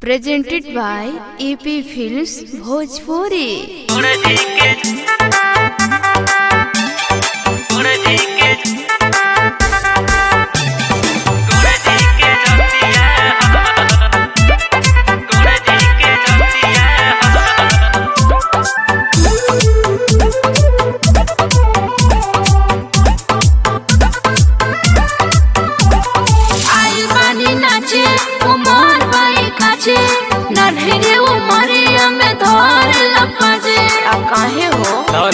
Presented by EP Films Bhojpuri। नन्हे उमरिया में धोर लपजे काहे हो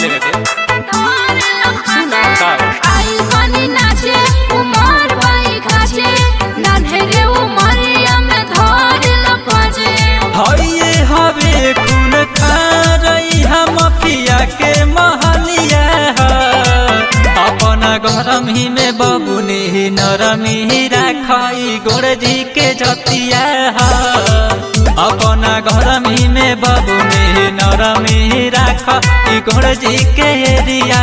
सुना आई बनी नाचे उमर भाई खाचे नन्हे उमरिया में धोर लपजे हइये हवे खून खारई हम पिया के महलिया अपना गरमी में बबुनी नरमी राखई गोरजी के जतिया अपना गरमी में बबुनी नरमी राख गोरजी के एरिया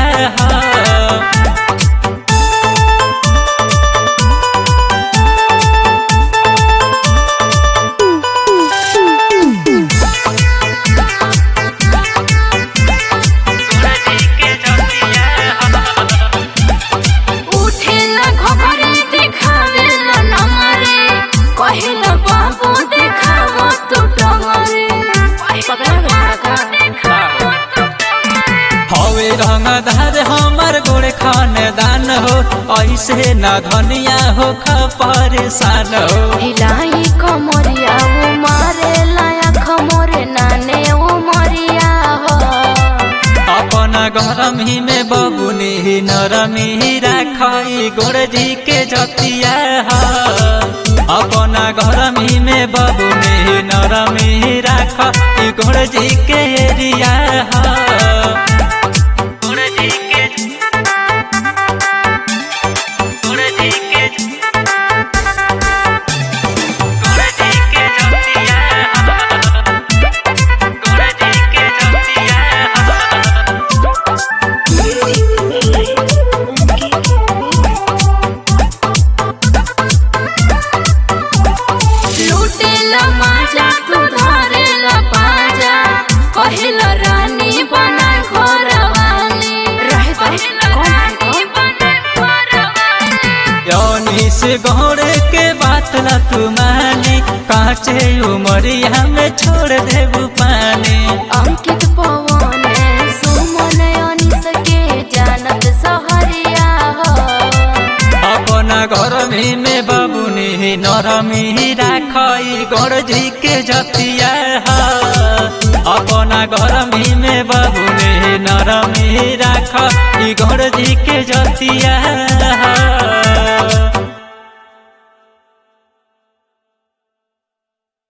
हवे रंगदार हमार गोड़ खानदान हो ऐसे न धनिया हो परेशान हो हिलाई कमरिया उमारे लायक मोरे नाने उमरिया हो अपना गरमी में बबुनी नरमी राखई गोरजी के जतिया अपना गरमी में बबुनी नरमी राख गोरजी के एरिया से गौड़े के बात ला तू मानी काचे उमरिया में छोड़ देबू पानी अंकित पवन सुमन अनिस के जानत सहरिया हो अपना गरमी में बबुनी नरमी राखई गोरजी के जतिया अपना गरमी में बबुनी नरमी राख गोरजी के जतिया